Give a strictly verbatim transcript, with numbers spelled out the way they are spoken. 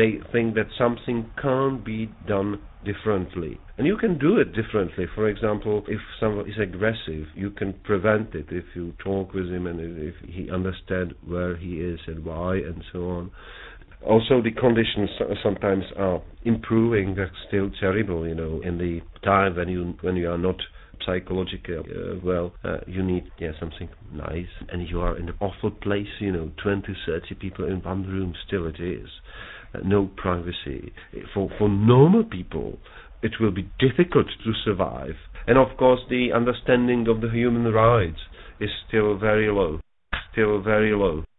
they think that something can't be done differently. And you can do it differently. For example, if someone is aggressive, you can prevent it if you talk with him and if he understands where he is and why and so on. Also, the conditions sometimes are improving. That's still terrible, you know. In the time when you when you are not psychologically uh, well, uh, you need yeah something nice, and you are in an awful place, you know, twenty, thirty people in one room. Still, it is uh, no privacy for for normal people. It will be difficult to survive, and of course, the understanding of the human rights is still very low, still very low.